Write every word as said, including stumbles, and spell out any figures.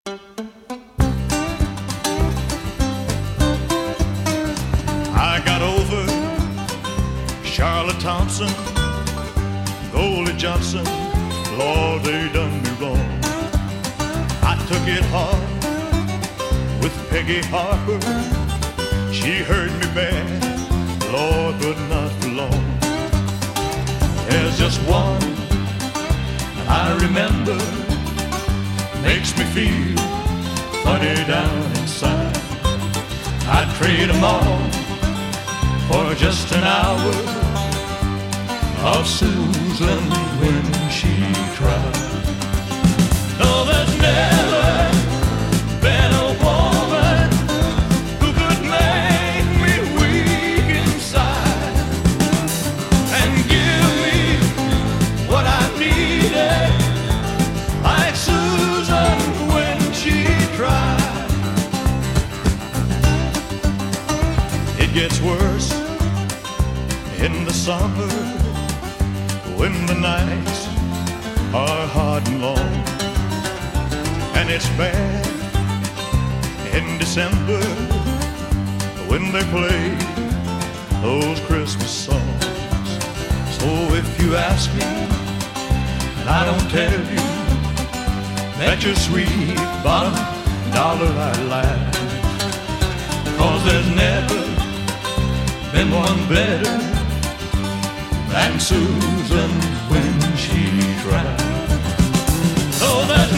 I got over Charlotte Thompson, Goldie Johnson, Lord, they done me wrong. I took it hard with Peggy Harper. She hurt me bad, Lord, but not for long. There's just one I remember, makes me feel funny down inside. I'd trade them all for just an hour of Susan when she cried. No, there's never been a woman who could make me weak inside and give me what I needed, like Susan when she cried. It gets worse in the summer when the nights are hard and long, and it's bad in December when they play those Christmas songs. So if you ask me and I don't tell you, bet your sweet bottom dollar I lie, 'cause there's never been one better than Susan when she cried. Oh, there's